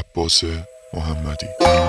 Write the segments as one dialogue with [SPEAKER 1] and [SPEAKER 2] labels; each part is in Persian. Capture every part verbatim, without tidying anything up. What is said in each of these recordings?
[SPEAKER 1] عباس محمدی.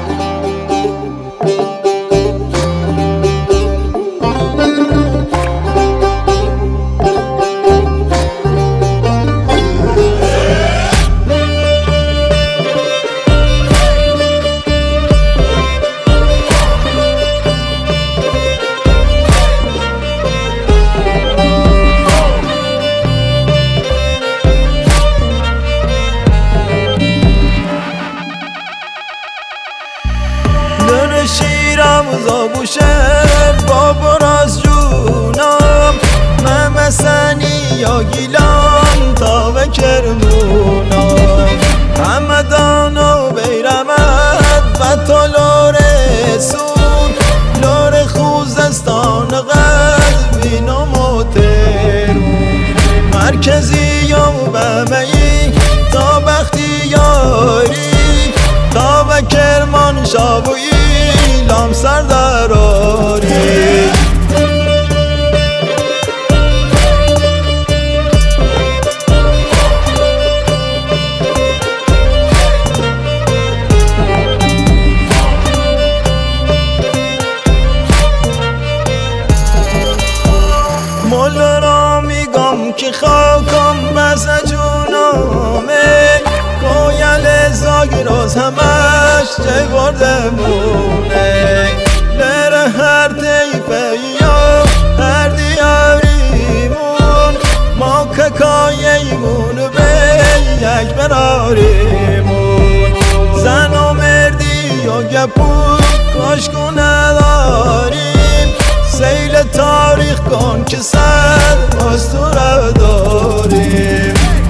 [SPEAKER 2] شیرم زابوشه بابر از جونم ممسنی یا گیلان تا به کرمونم همدان و بیرمت و تا لور سون لور خوزستان قلبین و موترون مرکزی و بمهی تا بختیاری تا به کرمان شابویی لام سر دراری مولا را میگم که خاکم بس جونامه کویل زاگراز همش چه برده مونه لره هر تیفه یا هر دیاریمون ما که کاییمون به یک براریمون زن و مردی و گپور کاشکو نداریم سیل تاریخ کن که سر اسطوره داریم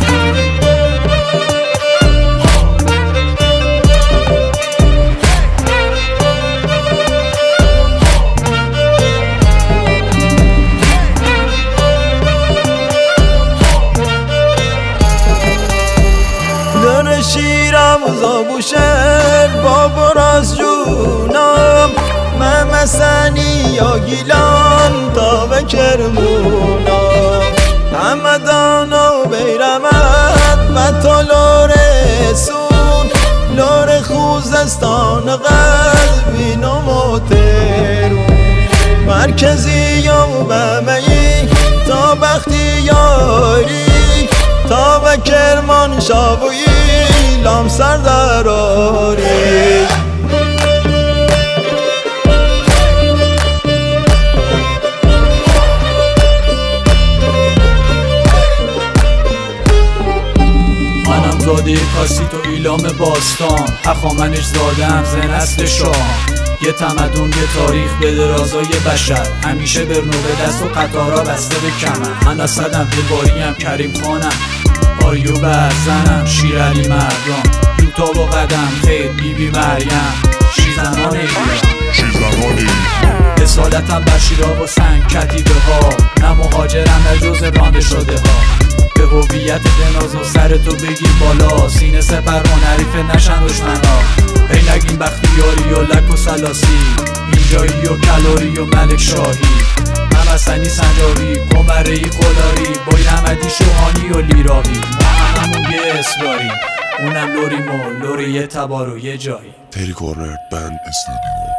[SPEAKER 2] شیرم زابوشر بابر از جونم ممسنی یا گیلان تا به کرمونم همدان و بیرمت و تا لور سون لور خوزستان قلبین و موترون مرکزی و بمهی تا بختیاری تا به کرمان شابویی لام سر دراری
[SPEAKER 3] منم زاده کاسیت و ایلام باستان هخامنش زادم ز نسل شاه یه تمدن یه تاریخ به درازای بشر همیشه برنو به دست و قطارا بسته به کمر من اسدم دلباریم کریم خانم آریو برزنم شیرالی مردم یوتا با قدم خیر بی بی مریم شیزنان ایران اصالتم بشیرا و سنگ کتیبه ها نه مهاجرم نه جز رانده شده ها به هویت دناز و سر تو بگیر بالا سینه سپر هنریف نشن دشمنا ای نگین بختیاری و لک و سلاسی اینجایی و کلاری و ملک شاهی ممسنی سنجاری کمرهی خداری با یمدی شوهانی و لیراهی ما همون یه اسباری اونم لوری مول لوری یه تبار و یه جایی
[SPEAKER 1] تری کورنر بند استودیو